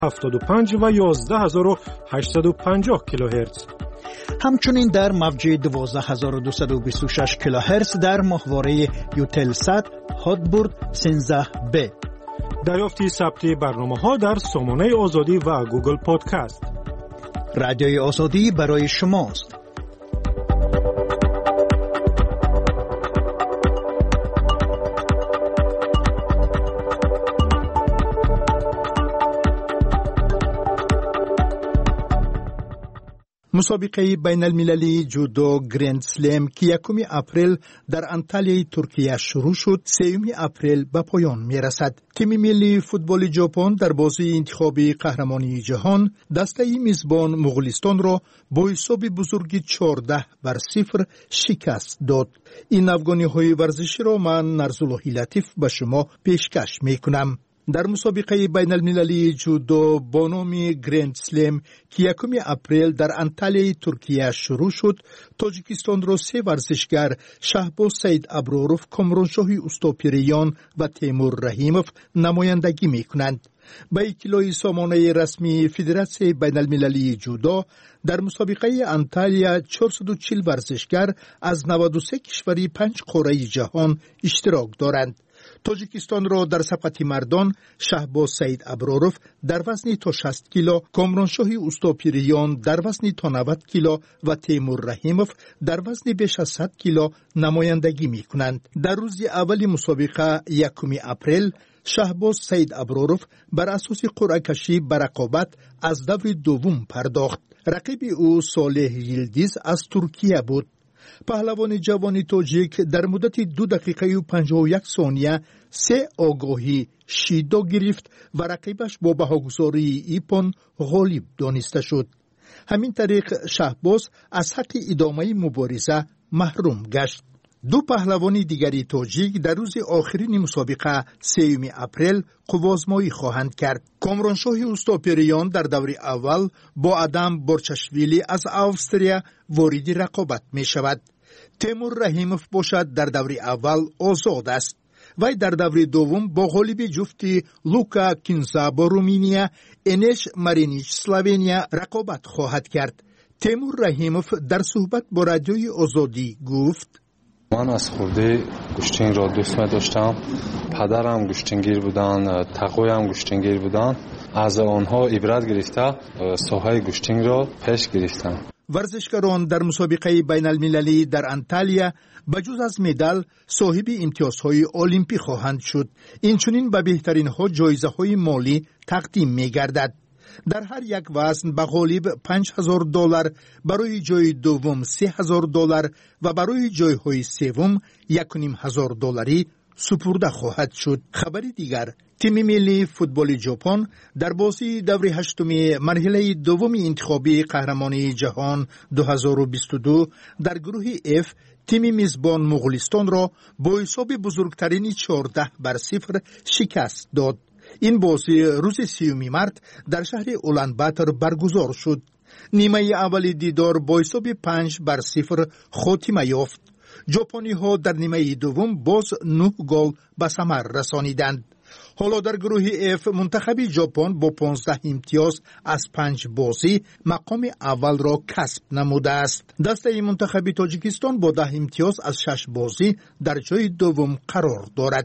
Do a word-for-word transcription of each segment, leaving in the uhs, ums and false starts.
هفتاد و پنج و یازده هزار و هشتصد و پنجاه کیلوهرتز. همچنین در موج دوازده هزار و دویست و بیست و شش کیلوهرتز در ماهواره یوتلسات هاتبورد سیزده بی. دریافتی ثبتی برنامه‌ها در سامانه آزادی و گوگل پادکست. رادیوی آزادی برای شماست. مسابقه بین المللی جودو گرند سلم که یکم اپریل در انتالیای ترکیه شروع شد، سوم اپریل به پایان می رسد. تیم ملی فوتبال ژاپن در بازی انتخابی قهرمانی جهان دسته میزبان مغولستان را با حساب بزرگی چهارده بر صفر شکست داد. این افغانی ورزشی را من نرزالله لطیف به شما پیشکش می کنم. در مسابقه بین المللی جودو با نام گرند سلم که یکم اپریل در انتالیای ترکیه شروع شد، تاجیکستان را سه ورزشگر شهباز سید ابراروف، کامرانشاه اوستاپیریان و تیمور رحیموف نمایندگی می کنند. با اطلاع سامانه رسمی فدراسیون بین المللی جودو، در مسابقه انتالیا چهارصد و چهل ورزشگر از نود و سه کشور پنج قاره جهان اشتراک دارند. تاجیکستان را در سبقت مردان شهباز سید ابراروف در وزن تا شصت کیلو، کامرانشاه اوستاپیریان در وزن تا نود کیلو و تیمور رحیموف در وزن بیش از صد کیلو نمایندگی می کنند. در روز اول مسابقه یکم اپریل، شهباز سید ابراروف بر اساس قرعه کشی به رقابت از دور دوم پرداخت. رقیب او صالح یلدیز از ترکیه بود. پهلوان جوان تاجیک در مدت دو دقیقه و پنجاه و یک ثانیه سه آگاهی شیدا گرفت و رقیبش با بهاگذاری ایپون غالب دانسته شد. همین طریق شهباز از حق ادامه مبارزه محروم گشت. دو پهلوان دیگری تاجیک در روز آخرین مسابقه سوم اپریل قوازمایی خواهند کرد. کامرانشاه اوستاپیریان در دور اول با آدم بورچاشویلی از استرالیا وارد رقابت می شود. تیمور رحیموف باشد در دور اول آزاد است. وی در دور دوم با غالب جفتی لوکا کینزا با رومینیا، انش مارینیچ اسلوونیا رقابت خواهد کرد. تیمور رحیموف در صحبت با رادیوی آزادی گفت: من از خورده گوشتنگ را دوست می داشتم. پدرم گوشتنگیر بودن، تقویم گوشتنگیر بودن. از آنها عبرت گرفته ساحه گوشتنگ را پیش گرفتم. ورزشکاران در مسابقه بین المللی در انتالیا بجز از مدال صاحب امتیازهای المپی خواهند شد. اینچنین به بهترین ها جایزه های مالی تقدیم می گردد. در هر یک وزن به غالب پنج هزار دلار، برای جای دوم سه هزار دلار و برای جای های سوم یک و نیم هزار دلاری سپرده خواهد شد. خبر دیگر، تیم ملی فوتبال ژاپن در بازی دور هشتم مرحله دوم انتخابی قهرمانی جهان دو هزار و بیست و دو در گروه اف تیم میزبان مغولستان را با حساب بزرگترین چهارده بر صفر شکست داد. این بازی روز سیوم مارس در شهر اولانباتر برگزار شد. نیمه اول دیدار با حساب پنج بر صفر خاتمه یافت. ژاپنی ها در نیمه دوم باز نه گل به ثمر رسانیدند. حالا در گروه اف منتخب ژاپن با پانزده امتیاز از پنج بازی مقام اول را کسب نموده است. دسته منتخب تاجیکستان با ده امتیاز از شش بازی در جای دوم قرار دارد.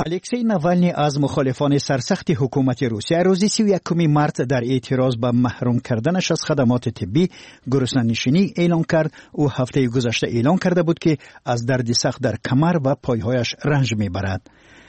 الکسی ناوالنی از مخالفان سرسخت حکومت روسیه روز سی و یکم مارس در اعتراض به محروم کردنش از خدمات طبی گرسنه‌نشینی اعلان کرد. او هفته گذشته اعلان کرده بود که از درد سخت در کمر و پایهایش رنج میبرد.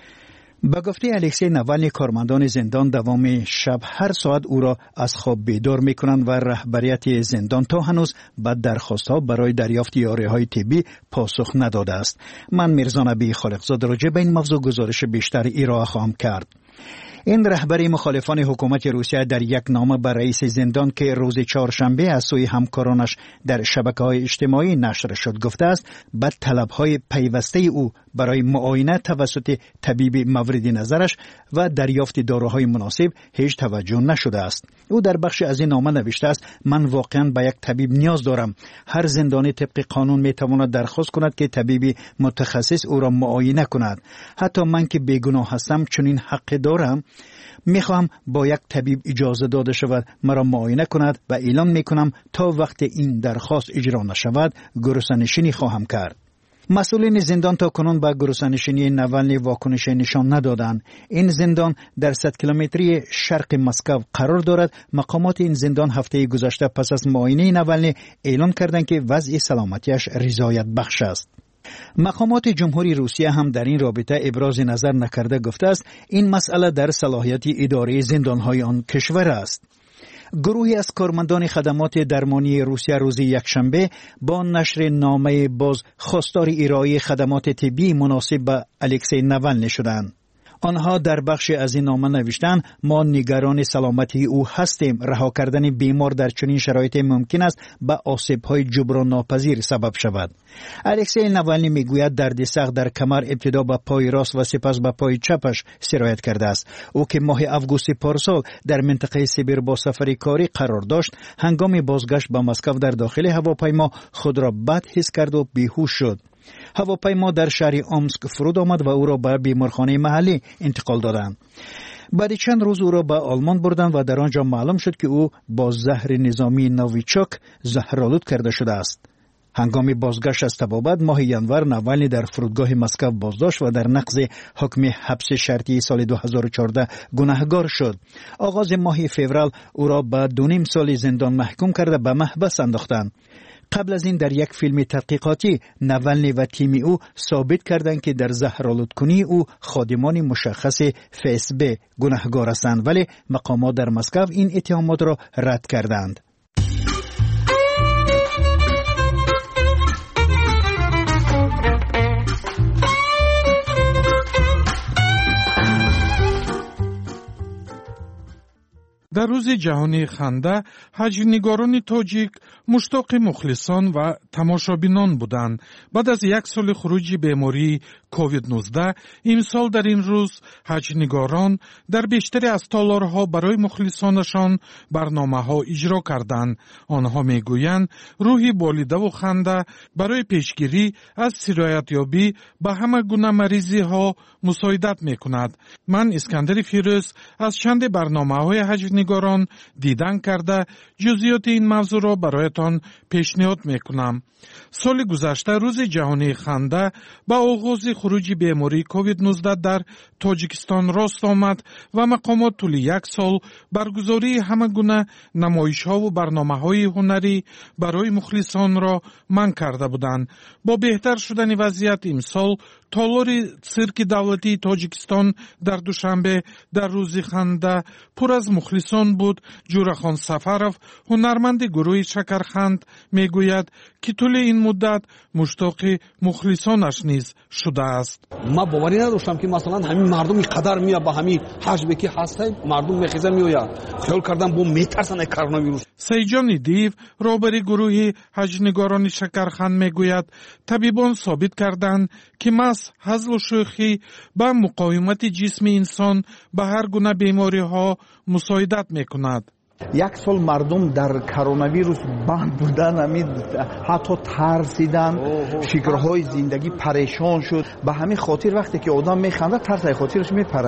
با گفته الکسی ناوالنی کارمندان زندان دوام شب هر ساعت او را از خواب بیدار میکنند و رهبریت زندان تا هنوز به درخواست‌ها برای دریافت یاری‌های طبی پاسخ نداده است. من میرزا نبی خالقزاده راجع به این موضوع گزارش بیشتر ارائه خواهم کرد. این رهبری مخالفان حکومت روسیه در یک نامه به رئیس زندان که روز چهارشنبه از سوی همکارانش در شبکه‌های اجتماعی نشر شد گفته است به طلب‌های پیوسته او برای معاینه توسط طبیب مورد نظرش و دریافت داروهای مناسب هیچ توجه نشده است. او در بخش از این نامه نوشته است: من واقعا به یک طبیب نیاز دارم. هر زندانی طبق قانون میتواند درخواست کند که طبیب متخصص او را معاینه کند. حتی من که بیگناه هستم چنین حق دارم. میخواهم با یک طبیب اجازه داده شود مرا معاینه کند و اعلان میکنم تا وقت این درخواست اجرا نشود گرسنه‌نشینی خواهم کرد. مسئولین زندان تا کنون به گرسنه‌نشینی ناوالنی واکنش نشان ندادند. این زندان در صد کیلومتری شرق مسکو قرار دارد. مقامات این زندان هفته گذشته پس از معاینه ناوالنی اعلان کردند که وضع سلامتیش رضایت بخش است. مقامات جمهوری روسیه هم در این رابطه ابراز نظر نکرده گفته است این مسئله در صلاحیت اداره زندان‌های آن کشور است. گروهی از کارمندان خدمات درمانی روسیه روز یکشنبه با نشر نامه باز خواستار ارائه خدمات طبی مناسب به الکسی ناوالنی شدند. آنها در بخش از این نامه نوشتند: ما نگران سلامتی او هستیم. رها کردن بیمار در چنین شرایط ممکن است به آسیب‌های جبران ناپذیر سبب شود. الکسی ناوالنی میگوید درد سخت در کمر ابتدا به پای راست و سپس به پای چپش سرایت کرده است. او که ماه آگوست پارسال در منطقه سیبیر با سفر کاری قرار داشت، هنگام بازگشت به مسکو در داخل هواپیما خود را بد حس کرد و بیهوش شد. هواپیما در شهر اومسک فرود آمد و او را به بیمارخانه محلی انتقال دادند. بعد چند روز او را به آلمان بردند و در آنجا معلوم شد که او با زهر نظامی نویچوک زهرآلود کرده شده است. هنگام بازگشت از طبابت ماه ینور ناوالنی در فرودگاه مسکو بازداشت و در نقض حکم حبس شرطی سال دو هزار و چهارده گناهکار شد. آغاز ماه فوریه او را به دو نیم سال زندان محکوم کرده به محبس انداختند. قبل از این در یک فیلم تحقیقاتی ناوالنی و تیم او ثابت کردند که در زهرآلودکنی او خادمان مشخص اف اس بی گناهکار هستند، ولی مقامات در مسکو این اتهامات را رد کردند. در روز جهانی خنده حج‌نگاران تاجیک مشتاق مخلصان و تماشابینان بودند. بعد از یک سال خروج بیماری کووید نوزده امسال در این روز حج‌نگاران در بیشتری از تالارها برای مخلصانشان برنامه‌ها اجرا کردند. آنها میگویند روحی بالیده و خنده برای پیشگیری از سرایت‌یابی به همه گونه مریضی‌ها مساعدت می‌کند. من اسکندر فیروز از چند برنامه‌های حج‌نگاران دیدن کرده جزئیات این موضوع را برایتان پیشنهاد میکنم. سال گذشته روز جهانی خنده با آغاز خروج بیماری کووید نوزده در تاجیکستان راست آمد و مقامات طول یک سال برگزاری همه گونه نمایش‌ها و برنامه‌های هنری برای مخلصان را منع کرده بودند. با بهتر شدن وضعیت امسال تالار سیرک دولتی تاجیکستان در دوشنبه در روز خنده پر از مخلصان بود. جورخان سفرов هنرمند گروه شکرخند میگوید که طول این مدت مشتاق مخلصانش نیز شده است. ما باوری نداشتم که مثلا همین مردم اینقدر میاد با همین حجمی که هستن مردم میخیزن میآید. خیال کردم با میترسن کرونا ویروس. سیجان دیو رهبر گروه حج‌نگاران شکرخند میگوید طبیبان ثابت کردند که مس هزل و شوخی به مقاومت جسم انسان به هر گونه بیماری ها مساعدت میکند. یک سال مردم در کرونا ویروس بند بودن، همین حتی ترسیدن، فکرهای زندگی پریشان شد. به همین خاطر وقتی که آدم میخنده ترس از خاطرش میپره.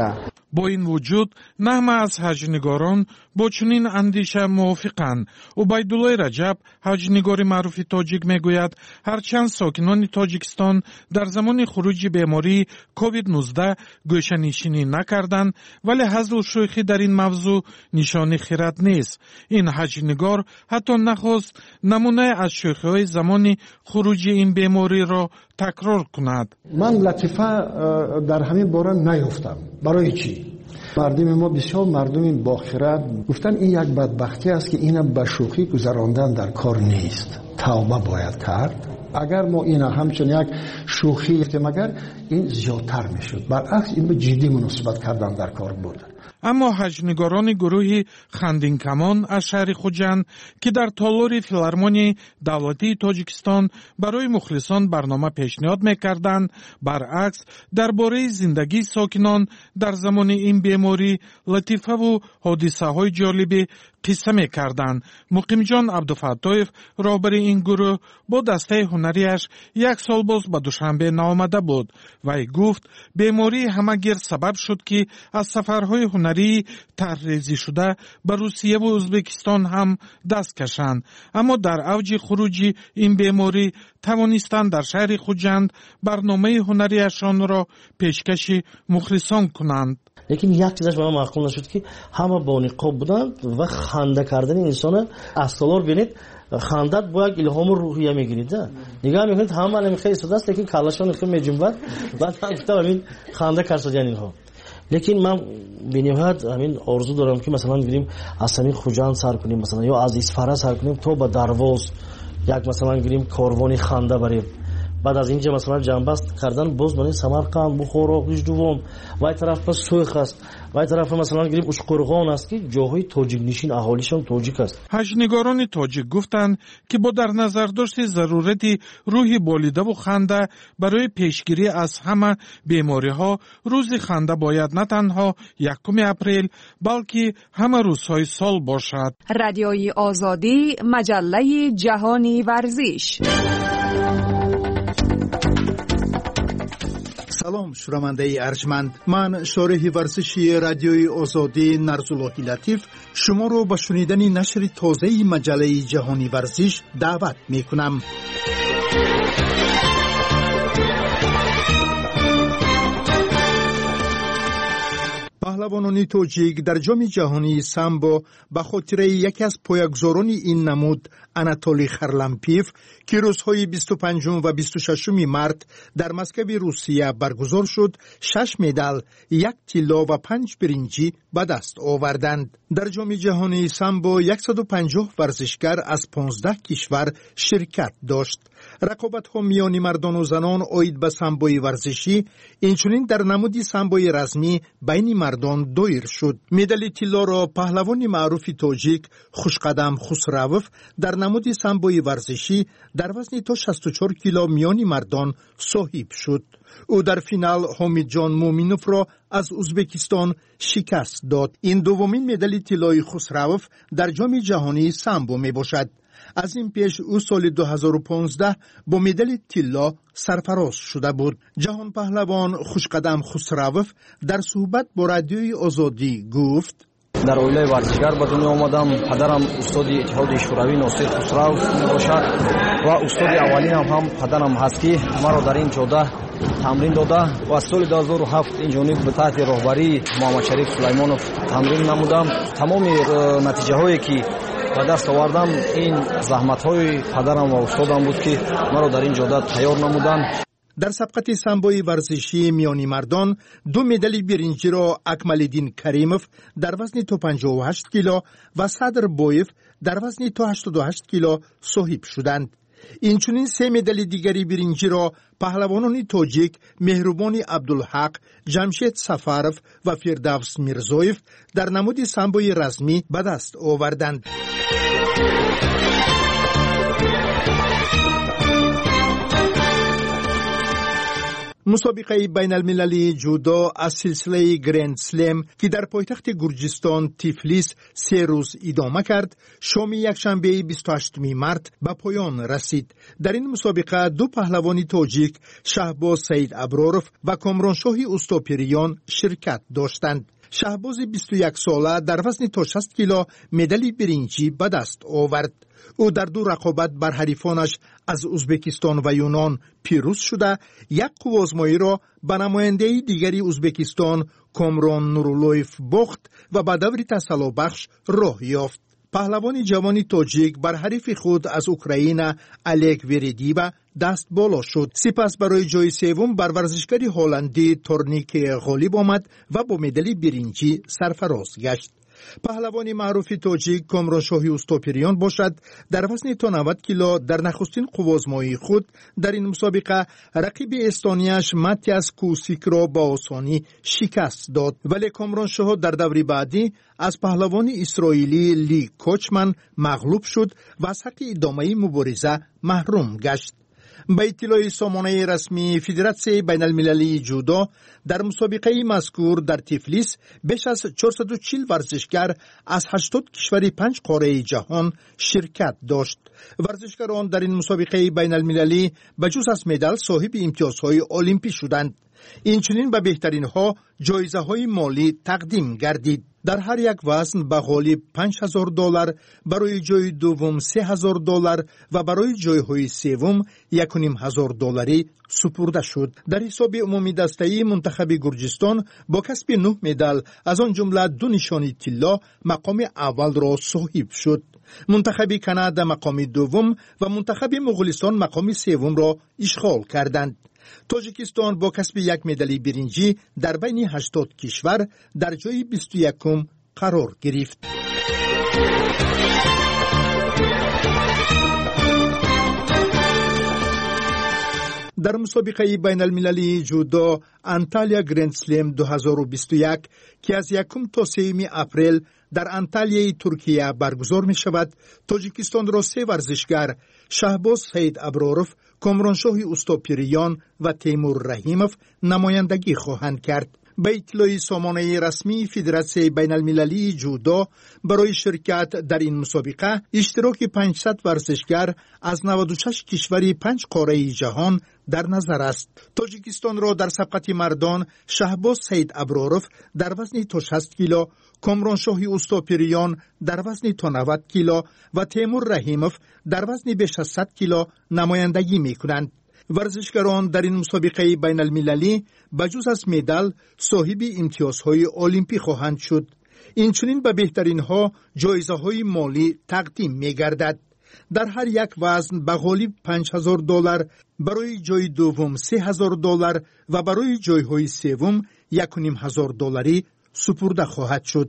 با این وجود نه همه از حج‌نگاران با چنین اندیشه موافقند. عبیدالله رجب، حج‌نگار معروف تاجیک میگوید هرچند ساکنان تاجیکستان در زمان خروج بیماری کووید نوزده گوشه‌نشینی نکردند، ولی هزل و شوخی در این موضوع نشانه خرد نیست. این حج‌نگار حتی نخواست نمونه از شوخی‌های زمان خروج این بیماری را تکرار کند. من لطیفه در همین باره نیافتم. برای چی؟ مردم ما بسیار مردم باخرد گفتن این یک بدبختی است که اینا به شوخی گذراندن در کار نیست. توبه باید کرد. اگر ما اینا همچون یک شوخی مگر این زیادتر میشد. برعکس این به جدی مناسبت کردن در کار بود. اما حج‌نگاران گروهی خندین کمان از شهر خوجند که در تالار فیلارمونی دولتی تاجیکستان برای مخلصان برنامه پیشنهاد میکردند، برعکس درباره زندگی ساکنان در زمان این بیماری لطیفه و حادثه های جالبی قصه میکردند. مقیم جان عبدالفتاح رهبر این گروه با دسته هنریش یک سال باز به دوشنبه نآمده بود. وی گفت بیماری همه‌گیر سبب شد که از سفرهای هنری طرح‌ریزی شده به روسیه و ازبکستان هم دست کشند، اما در اوج خروج این بیماری توانستند در شهر خوجند برنامه هنریشان را پیشکش مخلصان کنند. لیکن یک چیزش برام معقول نشد که همه با نقاب بودند و خنده کردن انسان از تالار بینید خندت با یک الهام روحیه میگیرید. نگاه میکنید همه الان خیلی ساده است لیکن کلاشون خیلی میجنبد. بعد هم گفتم همین خنده کردن اینها. لیکن من بنیاد همین آرزو دارم که مثلا بریم از همین خوجند سر کنیم، مثلا یا از اصفهان سر کنیم تا به درواز یک مثلا گیریم کاروانی خنده بریم. بعد از اینجا مثلا جنبست کردن باز بریم سمرقند، بخارا، گیجدوم و این طرف پس سویخ است و این طرف مثلا گیریم اشقرغان است که جاهای تاجیک نشین اهالیشان تاجیک است. حج‌نگاران تاجیک گفتند که با در نظر داشت ضرورت روح بالیده و خنده برای پیشگیری از همه بیماری ها روز خنده باید نه تنها یکم اپریل بلکه همه روزهای سال باشد. رادیوی آزادی، مجله جهانی ورزش. سلام شنونده ارجمند، من شارح ورزشی رادیوی آزادی نرزاللهی لطیف شما رو به شنیدن نشر تازه مجله جهانی ورزش دعوت می کنم. پهلوانان تاجیک در جام جهانی سامبو به خاطر یکی از پایه‌گذاران این نمود اناتولی خرلمپیف که روزهای بیست و پنجم و بیست و ششم مارس در مسکو روسیه برگزار شد، شش مدال، یک طلا و پنج برنجی به دست آوردند. در جام جهانی سامبو صد و پنجاه ورزشکار از پانزده کشور شرکت داشت. رقابت‌ها میان مردان و زنان عاید به سامبوی ورزشی اینچنین در نمودی سامبوی رسمی بین مردان دایر شد. مدال طلا را پهلوان معروف تاجیک خوشقدم خسروف در نمودی سامبوی ورزشی در وزن تا شصت و چهار کیلو میان مردان صاحب شد. او در فینال حامد جان مومینوف را از ازبکستان شکست داد. این دومین مدال طلای خسروف در جام جهانی سامبو می باشد. از این پیش او سال دو هزار و پانزده با مدال طلا سرفراز شده بود. جهان پهلوان خوشقدم خسروف در صحبت با رادیوی آزادی گفت: در اویله ورزشگر به دنیا آمدم. پدرم استاد اتحاد شوروی ناصر خسرو باشد و استاد اولینم هم پدرم هست که مرا در این جاده تمرین داده و از سال دو هزار و هفت این جانب به تحت راهبری محمد شریف سلیمانوف تمرین نمودم. تمام نتیجه هایی که به دست آوردم این زحمت های پدرم و استادم بود که مرا در این جاده تیار نمودند. در سبقت سامبوی ورزشی میانی مردان دو مدال برنجی را اکمالالدین کریموف در وزن تا پنجاه و هشت کیلو و صدر بویف در وزن تا هشتاد و هشت کیلو صاحب شدند. اینچنین سه مدال دیگری برنجی را پهلوانان تاجیک مهربان عبدالحق، جمشید سفارف و فردوس میرزویف در نمود سامبوی رسمی به دست آوردند. مسابقه بین المللی جودو از سلسله گرند سلم که در پایتخت گرجستان تیفلیس سه روز ادامه کرد، شام یکشنبه بیست و هشتم مارس به پایان رسید. در این مسابقه دو پهلوان تاجیک شهباز سید ابراروف و کامرانشاه استاپریان شرکت داشتند. شهباز بیست و یک ساله در وزن تا شصت کیلو مدال برنجی به دست آورد. او در دو رقابت بر حریفانش از ازبکستان و یونان پیروز شده، یک قوازمایی را به نماینده دیگری ازبکستان کامران نورولویف باخت و به دور تسلابخش راه یافت. پهلوان جوان تاجیک بر حریف خود از اوکراین الک وریدیبا دست بالا شد. سپس برای جای سوم بر ورزشکار هلندی تورنیک غالب آمد و با مدال برنجی سرفراز گشت. پهلوان معروف تاجیک کامرانشاهی اوستاپریان باشد در وزن تا نود کیلو در نخستین قوازمایی خود در این مسابقه رقیب استونیاش ماتیاس کوسیک را با آسانی شکست داد، ولی کامرانشاه در دوری بعدی از پهلوان اسرائیلی لی کوچمن مغلوب شد و از حق ادامه مبارزه محروم گشت. به اطلاع سامانه رسمی فدراسیون بین المللی جودو در مسابقه مذکور در تیفلیس بیش از چهارصد و چهل ورزشکار از هشتاد کشور پنج قاره جهان شرکت داشت. ورزشکاران در این مسابقه بین المللی بجز از مدال صاحب امتیازهای المپی شدند. اینچنین به بهترین ها جایزه های مالی تقدیم گردید. در هر یک وزن به غالب پنج هزار دلار، برای جای دوم سه هزار دلار و برای جای های سوم یک و نیم هزار دلاری سپرده شد. در حساب عمومی دسته‌ای منتخب گرجستان با کسب نه مدال از آن جمله دو نشانی طلا مقام اول را صاحب شد. منتخب کانادا مقام دوم و منتخب مغولستان مقام سوم را اشغال کردند. تاجیکستان با کسب یک مدال برنجی در بین هشتاد کشور در جای بیست و یکم قرار گرفت. در مسابقه بین المللی جودو انتالیا گرند سلم دو هزار و بیست و یک که از یکم تا سوم اپریل در انتالیای ترکیه برگزار می شود، تاجیکستان را سه ورزشکار شهباز سید ابرارف، کامرانشاه اوستاپریان و تیمور رحیموف نمایندگی خواهند کرد. به اطلاع سامانه رسمی فدراسیون بین المللی جودو برای شرکت در این مسابقه اشتراک پانصد ورزشکار از نود و شش کشور پنج قاره جهان در نظر است. تاجیکستان را در سبقت مردان شهباز سید ابرارف در وزن تا شصت کیلو، کامرانشاه اوستاپریان در وزن تا نود کیلو و تیمور رحیموف در وزن بیش از صد کیلو نمایندگی می کنند. ورزشکاران در این مسابقه بین المللی بجز از مدال صاحب امتیازهای المپی خواهند شد. اینچنین به بهترین ها جایزه های مالی تقدیم می گردد. در هر یک وزن به غالب پنج هزار دلار، برای جای دوم سه هزار دلار و برای جای های سوم یک و نیم هزار دلاری سپرده خواهد شد.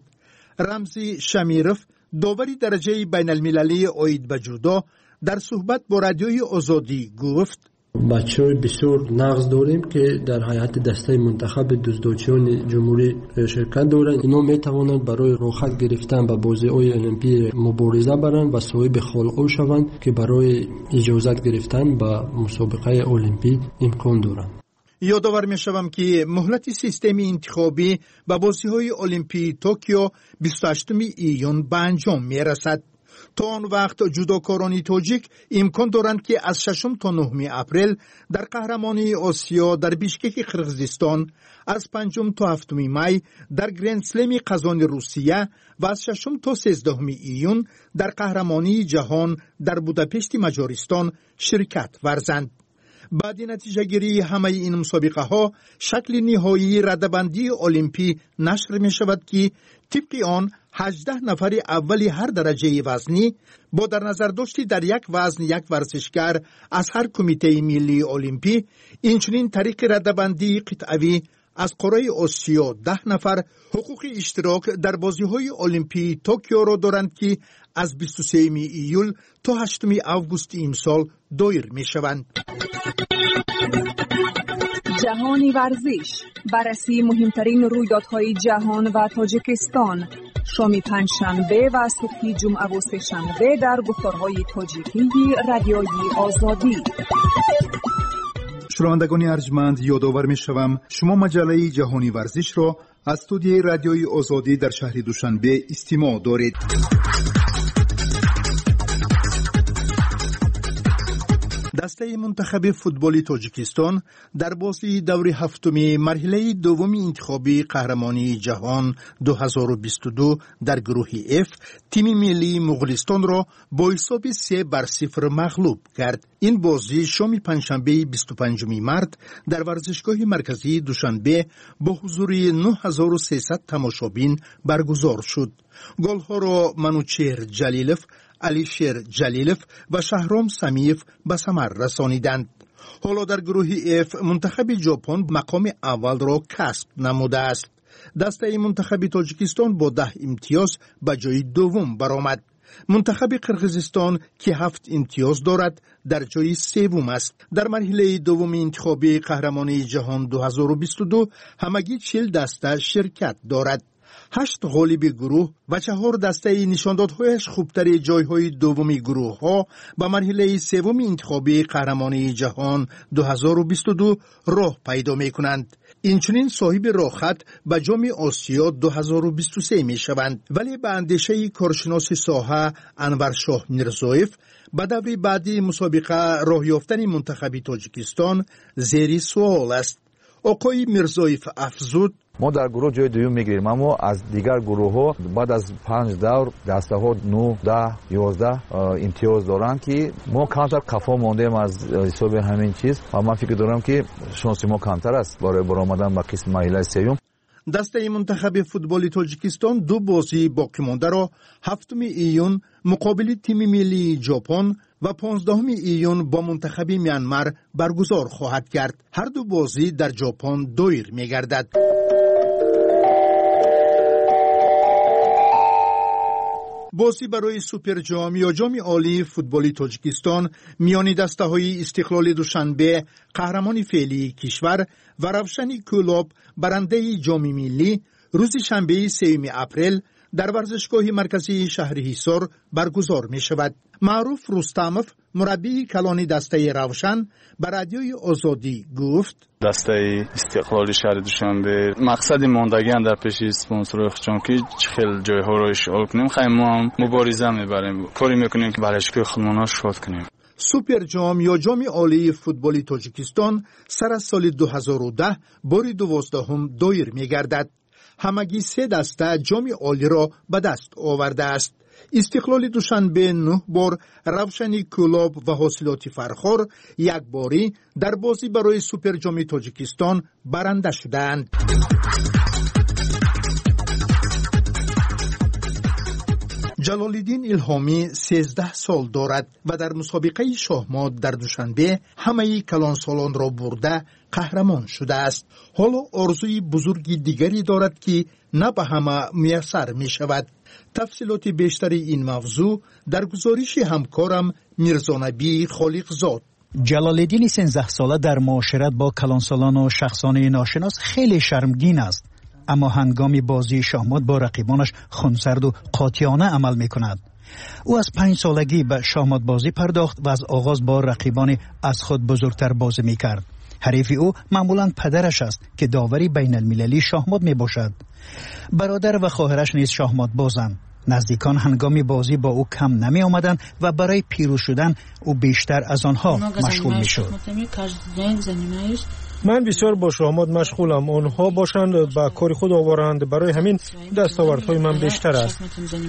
رمزی شمیرف داوری درجه بین المللی عاید به جودو در صحبت با رادیوی آزادی گفت: بچه های بسیار نقص داریم که در هیئت دسته منتخب دزدوچیان جمهوری شرکت دارند. اینا می توانند برای راحت گرفتن به بازی های المپی مبارزه برند و صاحب خلق شوند که برای اجازت گرفتن به مسابقه المپی امکان دارند. یادآور می شوم که مهلت سیستم انتخابی به بازی های المپی توکیو بیست و هشتم ایون به انجام می رسد. تا آن وقت جودوکاران تاجیک امکان دارند که از ششم تا نهم اپریل در قهرمانی آسیا در بیشکک قرقیزستان، از پنجم تا هفتم می در گرند سلم قزان روسیه و از ششم تا سیزدهم ایون در قهرمانی جهان در بوداپشت مجارستان شرکت ورزند. بعد نتیجه گیری همه این مسابقه ها شکل نهایی رده‌بندی المپی نشر می شود که طبق آن هجده نفر اولی هر درجه وزنی با در نظر داشتی در یک وزن یک ورزشکار از هر کمیته ملی المپی، اینچنین طریق رده‌بندی قطعوی از قاره آسیا ده نفر حقوق اشتراک در بازی‌های المپی توکیو را دارند که از بیست و سوم ایول تا هشتم آگوست امسال دایر می‌شوند. جهانی ورزش، بررسی مهمترین رویدادهای جهان و تاجیکستان، شام پنجشنبه و صبح جمعه و سه‌شنبه در گفتارهای تاجیکی رادیوی آزادی. شنوندگان ارجمند، یادآور می‌شوم شما مجله جهانی ورزش را از استودیوی رادیوی آزادی در شهر دوشنبه استماع دارید. دسته منتخب فوتبال تاجیکستان در بازی دور هفتم مرحله دوم انتخابی قهرمانی جهان دو هزار و بیست و دو در گروه اف تیم ملی مغولستان را با حساب سه بر صفر مغلوب کرد. این بازی شام پنجشنبه بیست و پنجم مارس در ورزشگاه مرکزی دوشنبه با حضور نه هزار و سیصد تماشابین برگزار شد. گل‌ها را منوچهر جلیلوف، علیشیر جلیلوف و شهرام سمیف به ثمر رسانیدند. حالا در گروه اف منتخب ژاپن مقام اول را کسب نموده است. دسته منتخب تاجیکستان با ده امتیاز به جای دوم برآمد. منتخب قرقیزستان که هفت امتیاز دارد در جای سوم است. در مرحله دوم انتخابی قهرمانی جهان دو هزار و بیست و دو همگی چهل دسته شرکت دارد. هشت غالب گروه و چهار دسته نشاندادهایش خوبتر جایهای دومی گروه ها به مرحله سوم انتخابی قهرمانی جهان دو هزار و بیست و دو راه پیدا می کنند. اینچنین صاحب راهخط به جام آسیا دو هزار و بیست و سه می شوند. ولی به اندیشه کارشناس ساحه انور شاه میرزایف به دور بعدی مسابقه راه یافتن منتخب تاجیکستان زیر سوال است. آقای میرزایف افزود: ما در گروه جای دوم میگیریم، اما از دیگر گروه ها بعد از پنج دور دسته ها نه، ده، یازده امتیاز دارند که ما کمتر کفا ماندیم از حساب همین چیز و من فکر دارم که شانس ما کمتر است برای برآمدن به قسم مرحله سوم. دسته منتخب فوتبال تاجیکستان دو بازی باقی مانده را هفتم ایون مقابل تیم ملی ژاپن و پانزدهم ایون با منتخب میانمار برگزار خواهد کرد. هر دو بازی در ژاپن دایر می‌گردد. بازی برای سوپر جام یا جام عالی فوتبال تاجیکستان میان دسته‌های استقلال دوشنبه قهرمان فعلی کشور و روشن کلوب برنده جام ملی روز شنبه سوم اپریل در ورزشگاه مرکزی شهر حصار برگزار می شود. معروف رستموف مربی کلان دسته روشن به رادیوی آزادی گفت: دسته استقلال شهر دوشنبه مقصد ماندگی در پیش اسپانسر چون که خیلی جایها رو اشغال کنیم، خیلی ما هم مبارزه میبریم، کاری میکنیم که برای خودمون شاد کنیم. سوپر جام یا جام عالی فوتبال تاجیکستان سر از سال دو هزار و ده بار دوازدهم دایر میگردد. همگی سه دسته جام عالی را به دست آورده است. استقلال دوشنبه نه بار، روشن کلوب و حاصلات فرخار یک باری در بازی برای سوپر جام تاجیکستان برنده شدند. جلال‌الدین الهامی سیزده سال دارد و در مسابقه شاهمات در دوشنبه همه کلانسالان را برده قهرمان شده است. حالا آرزوی بزرگی دیگری دارد که نه به همه میسر می شود. تفصیلات بیشتر این موضوع در گزارش همکارم میرزانبی خالقزاد. جلال‌الدین سیزده ساله در معاشرت با کلانسالان و شخصان ناشناس خیلی شرمگین است، اما هنگام بازی شاهمات با رقیبانش خونسرد و قاطعانه عمل می کند. او از پنج سالگی به شاهمات بازی پرداخت و از آغاز با رقیبان از خود بزرگتر بازی می کرد. حریف او معمولاً پدرش است که داوری بین المللی شاهمات می باشد. برادر و خواهرش نیز شاهمات بازند. نزدیکان هنگام بازی با او کم نمی آمدند و برای پیروز شدن او بیشتر از آنها مشغول می شد. من بسیار با شاهمات مشغولم. آنها باشند به کار خود آورند، برای همین دستاوردهای من بیشتر است.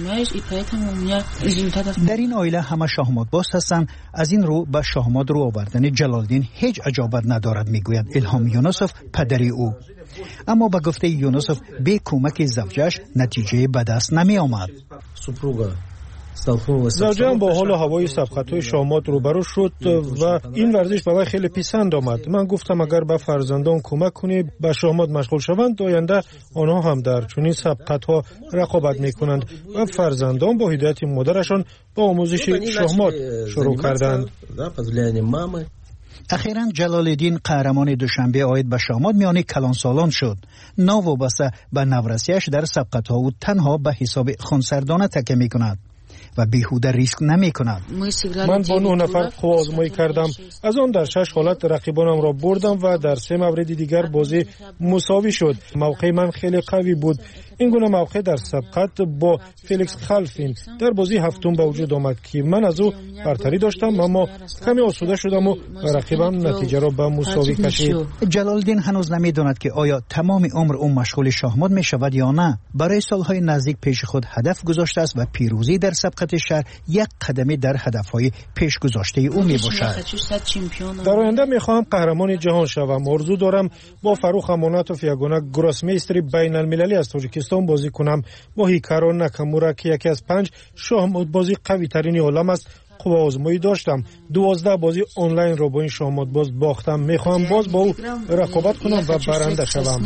در این عائله همه شاهمات باز هستند. از این رو به شاهمات رو آوردن جلال‌الدین هیچ عجابت ندارد، میگوید الهام یونسوف پدری او. اما به گفته یونسوف به کمک زوجش نتیجه به دست نمی آمد. زوجم با حال و هوای سبقت‌های شاهمات روبرو شد و این ورزش به وی خیلی پسند آمد. من گفتم اگر به فرزندان کمک کنی به شاهمات مشغول شوند، آینده آنها هم در چنین سبقت‌ها رقابت می‌کنند و فرزندان با هدایت مادرشان با آموزش شاهمات شروع کردند. اخیراً جلال‌الدین قهرمان دوشنبه عاید به شاهمات میان کلانسالان شد. ناوابسته به نورسیش در سبقت‌ها او تنها به حساب خونسردانه تکیه می‌کند و بیهوده ریسک نمی کند. من با نه نفر قوا آزمایی کردم. از آن در شش حالت رقیبانم را بردم و در سه مورد دیگر بازی مساوی شد. موقع من خیلی قوی بود. این گونه موقع در سبقت با فیلیکس خلفین در بازی هفتم به وجود آمد که من از او برتری داشتم، اما کمی آسوده شدم و رقیبم نتیجه را به مساوی کشید. جلال‌الدین هنوز نمیداند که آیا تمام عمر او مشغول شاهمات می شود یا نه. برای سالهای نزدیک پیش خود هدف گذاشته است و پیروزی در سبقت شهر یک قدمی در هدفهای پیش گذاشته او می باشد. در آینده می خواهم قهرمان جهان شوم. آرزو دارم با فروخ اماناتوف یگانه گراسمیستری بین المللی از تاجیکستان بازی کنم. با هیکارو ناکامورا که یکی از پنج شاهمات بازی قوی ترین عالم است قوا آزمایی داشتم. دوازده بازی آنلاین را با این شاهمات باز باختم. می خواهم باز با او رقابت کنم و برنده شوم.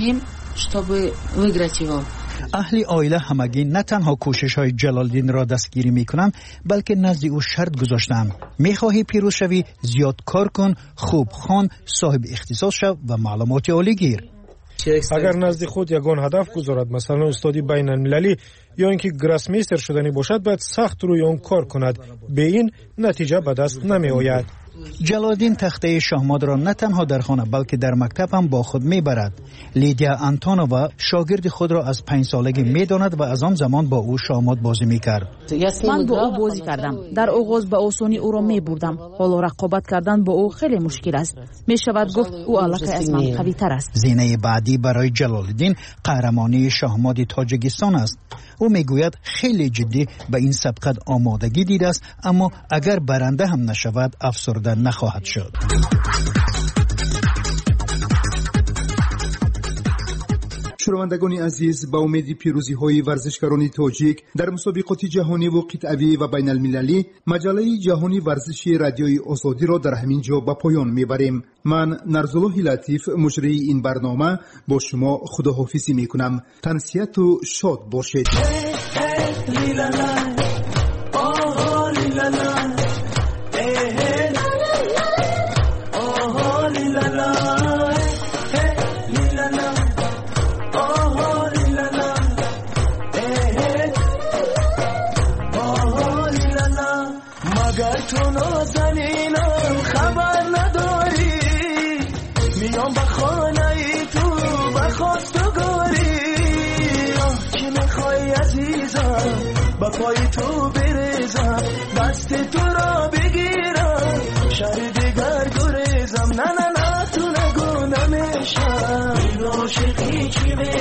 اهل عائله همگی نه تنها کوشش های جلال‌الدین را دستگیری می کنند، بلکه نزد او شرط گذاشتند: می خواهی پیروز شوی، زیاد کار کن، خوب خوان، صاحب اختصاص شو و معلومات عالی گیر. اگر نزد خود یگان هدف گذارد، مثلا استادی بین المللی یا اینکه گراسمیستر شدنی باشد، باید سخت روی آن کار کند. به این نتیجه به دست نمی آید. جلال‌الدین تخته شاهمات را نه تنها در خانه بلکه در مکتب هم با خود میبرد. لیدیا آنتونووا شاگرد خود را از پنج سالگی میداند و از آن زمان با او شاهمات بازی میکرد. من با او بازی کردم. در آغاز به آسانی او را میبردم. حالا رقابت کردن با او خیلی مشکل است. میشود گفت او الکی از من قوی تر است. زینه بعدی برای جلال‌الدین قهرمانی شاهمات تاجیکستان است. او میگوید خیلی جدی به این سبقت آمادگی دیده است، اما اگر برنده هم نشود افسرده نخواهد شد. شنوندگان عزیز، با امید پیروزی های ورزشکاران تاجیک در مسابقات جهانی و قطعی و بین المللی، مجله جهانی ورزشی رادیوی آزادی را در همین جا به پایان میبریم. من نرزالله لطیف مجری این برنامه با شما خداحافظی میکنم. تنسیت و شاد باشید. تو نازنینم خبر نداری، میام به خانه ای تو بخواستگاری. که میخوای عزیزم با پای تو بریزم، دست تو را بگیرم، شهر دیگر گریزم. نه نه نه تو نگو نمیشم این عاشقی چی